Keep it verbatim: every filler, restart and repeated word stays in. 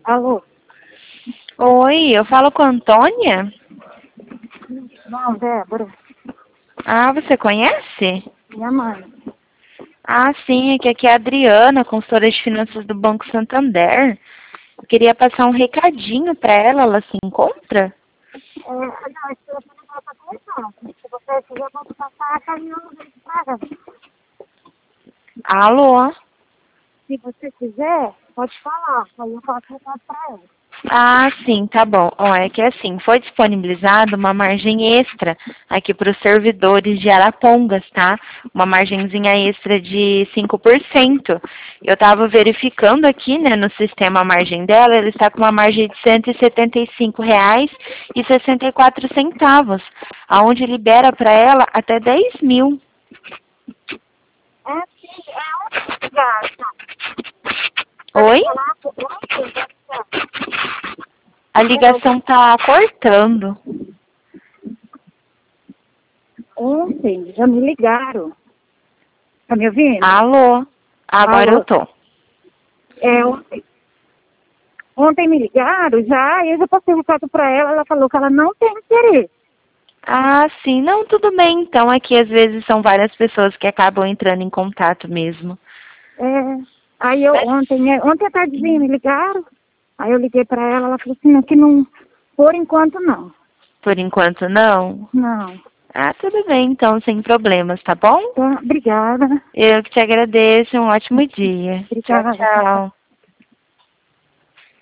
Alô? Oi, eu falo com a Antônia? Não, Débora. Ah, você conhece? Minha mãe. Ah, sim, é que aqui é a Adriana, consultora de finanças do Banco Santander. Eu queria passar um recadinho para ela, ela se encontra? É, não, esse telefone não está conectado. Se você quiser, eu posso passar caminhando para ela. Alô? Se você quiser, pode falar. Aí eu faço recado para ela. Ah, sim, tá bom. Ó, é que assim, foi disponibilizada uma margem extra aqui para os servidores de Arapongas, tá? Uma margenzinha extra de cinco por cento. Eu estava verificando aqui, né, no sistema a margem dela, ele está com uma margem de cento e setenta e cinco reais e sessenta e quatro centavos, aonde libera para ela até dez mil. É sim, é onde gasta. Oi? Falar com onde gasta. A ligação tá cortando. Ontem já me ligaram. Tá me ouvindo? Alô? Agora eu Alô? tô. É, ontem. Ontem me ligaram já, e eu já passei o recado para ela, ela falou que ela não tem interesse. Ah, sim. Não, tudo bem. Então, aqui às vezes são várias pessoas que acabam entrando em contato mesmo. É, aí eu Mas, ontem, é, ontem à tardezinha me ligaram, aí eu liguei para ela, ela falou assim, não, que não, por enquanto não. por enquanto, não? Não. Ah, tudo bem, então, sem problemas, tá bom? Então, obrigada. Eu que te agradeço. Um ótimo dia. Tchau, Obrigada. tchau.